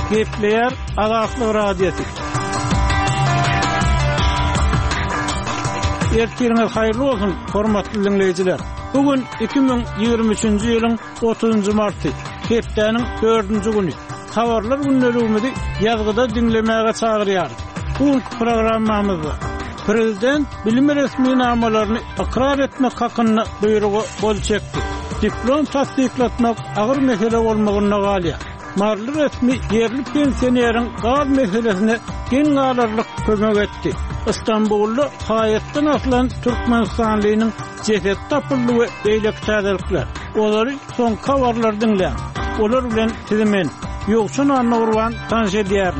Gepleyer Azatlyk Radiosu. Ertiriniz hayırlı olsun, hormatly dinleyijiler. Bugün 2023-nji ýylyň 30-njy marty, hepdeniň 4-nji güni. Habarlar günnäligini ýazgyda dinlemäge çagyrýar. Bu programmamyzda Prezident bilim resminamalaryny ikrar etmek hakyna buýrugy bolçakdy. Diplom tasdiklatmak agyr mesele bolmagyna galýar. Marly resmi yerli pensioneriň gaz meselesine gen galarlyk kömek etdi. İstanbul'da hayattan aslan Türkmenistanlynyň ceset tapyldyğı beýlek täzelikler. Olary son kawarlar dinleýär. Olar bilen sizimen ýokşun anawrwan tanşedýär.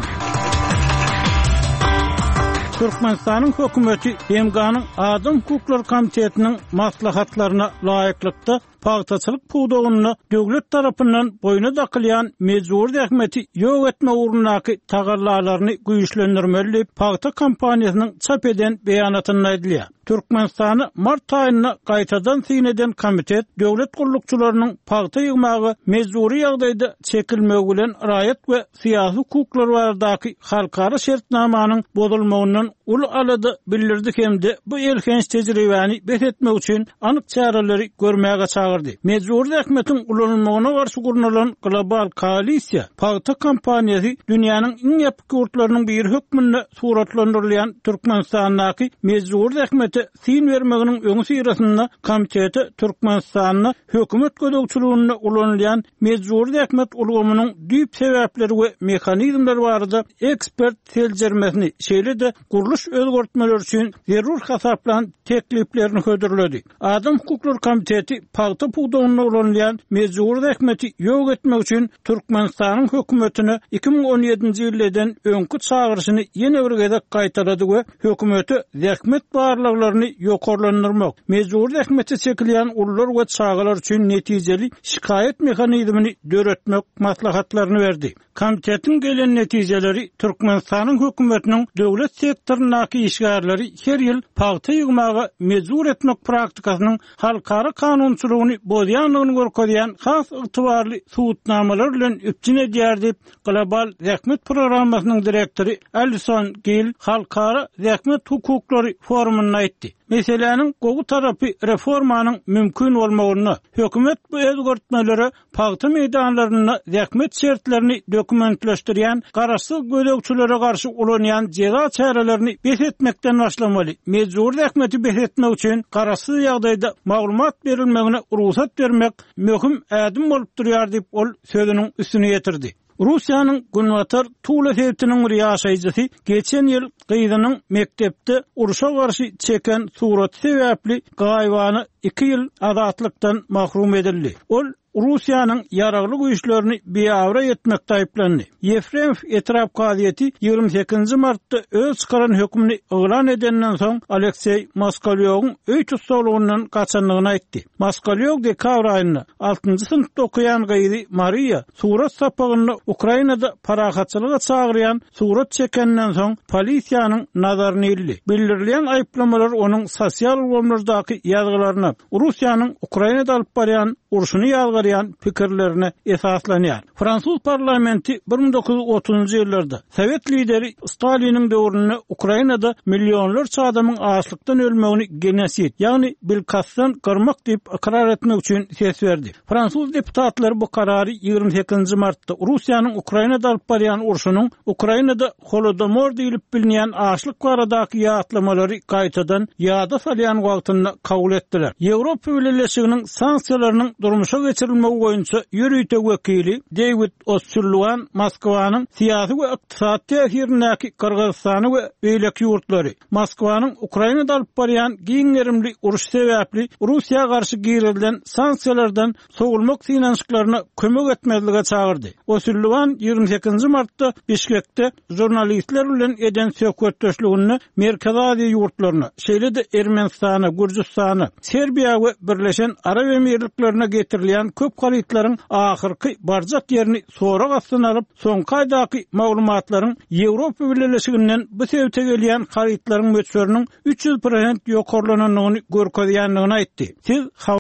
Türkmenistanyň hökümeti Emganyň Adam Hukuklar Komitetiniň maslahatlaryna laýyklykda pagtaçylyk puwdagyny döwlet tarapyndan boýuna dakylýan mejburi ähmeti ýok etme ugrundaky tagarlalaryny güýçlendirmeli pagta kampaniýasynyň çap eden beýanatynda aýdylýar. Türkmenistany mart aýyna gaýtadan syneden komitet döwlet gullukçylarynyň pagta ýygmagy mejburi ýagdaýda çekilmegi bilen raýat we syýasy hukuklar baradaky halkara şertnamanyň bozulmagyndan ul alady bildirdi hemde bu elkenç tejribäni bet etmek üçin anyk çareleleri görmäge çagyrdy. Mejburi ähmetiň ulanmagyna garşy gurulan global koalisiýa pagta kampaniýasy dünýäniň iň ýapyk ýurtlarynyň bir hökmünde suratlandyrylýan Türkmenistandaky mejburi ähmeti sin bermeginiň öňü syrasynda komiteti Türkmenistanyň hökümet gödökçülüğünde ulanylýan mejburi ähmet ulgamynyň düýp sebäpleri we mehanizmleri barada ekspert teljermesini şeýle-de guruluş özgörtmeler üçin zerur hasaplan tekliplerini hödürledi. Adam Hukuklar Komiteti pagta puwdagyna ulanylýan mejburi ähmeti ýok etmek üçin Türkmenistanyň hökümetine 2017-nji ýyldan öňkü çağırşyny ýene bir gezek gaýtarady we hökümeti ähmet barlyklaryny ýokarlandyrmak, mejburi ähmeti çekilýän ullar we çağalar üçin netijeli şikayet mehanizmini döretmek maslahatlaryny berdi. Komitetiň gelen netijeleri Türkmenistanyň hökümetiniň döwlet sektorundaky işgärleri her ýyl pagta ýygmagy mejbur etmek praktikasynyň halkara kanunçylygyny bozýanlygyny görkezýän has ygtybarly suwutnamalar bilen üpçün edýär diýip global ähmet programmasynyň direktori Alison Gill halkara ähmet hukuklary forumunda aýtdy. Meseleniň gowy tarapy reformanyň mümkin bolmagyny, hökümet bu özgörtmeleri pagta meýdanlaryna ähmet şertlerini dokumentleşdirýän garaşsyz gödökçülere garşy ulanýan jeza çärelerini bet etmekden başlamaly. Mejburi ähmeti bet etmek üçin garaşsyz ýagdaýda maglumat berilmegine ruhsat bermek möhüm ädim bolup durýar diýip ol sözüniň üstüne ýetirdi. Russiýanyň Günwatar Tula heptiniň riýaşaýjysy geçen ýyl gyzynyň mektepde uruşa garşy çeken suraty sebäpli gaýwany 2 ýyl azatlykdan mahrum edildi. Ol Russiýanyň ýaragly güýçlerini beýawra etmekde aýplandy. Yefremov etraf gazieti 28 martda öz çykaran hökmüni elan edenden soň Aleksey Moskowlyň öý tutsaglygyndan gaçanlygyny aýtdy. Moskowlyň dekabr aýynda 6-njy synpda okuyan gyzy Maria surat sapagyny Ukrainada parahatçylyga çagyrýan surat çekenden soň polisiýanyň nazaryny ildi. Bildirilýän aýplamalar onuň sosial weblerdaky ýazgylaryna Russiýanyň Ukrainada alyp barýan urşuny ýazgyrýan pikirlerine esaslanýar. Fransuz parlamenti 1930-njy ýyllarda Sowet lideri Staliniň döwründe Ukrainada milyonlarça adamyň açlykdan ölmegini genosit, ýagny bilkasdan gyrmak diýip ikrar etmek üçin ses berdi. Fransuz deputatlary bu karary 28-nji martda Russiýanyň Ukrainada alyp barýan urşunyň Ukrainada Holodomor diýilip bilinýän açlyk baradaky ýatlamalary gaýtadan ýada salýan wagtynda kabul etdiler. Ýewropa Birleşiginiň sanksiýalarynyň durmuşa geçirilmegi boýunça ýürüýtek wekili David Osulluan Moskwanyň syýasy we ykdysady täsirindäki Kyrgyzstany we beýlek ýurtlary Moskwanyň Ukrainada alyp barýan giňerimli uruş sebäpli Russiýa garşy giýerilen sanksiýalardan sowulmak synanyşyklaryna kömek etmezlige çagyrdy. Osulluan 28 martda Bişkekde jurnalistler bilen eden söhbetdeşligini Merkez Aziýa ýurtlaryna, şeýle-de Ermenistana, Gürjistana, Serbiýa we Birleşen Arab Emirliklerine getirilýän köp garytlaryň ahyrky barjak ýerini sorak astyna alyp, soňky aýdaky maglumatlaryň Ýewropa Birleşiginden bu sebäpde gelýän garytlaryň möçberiniň 300% ýokarlanynyny görkezýändigini aýtdy. Siz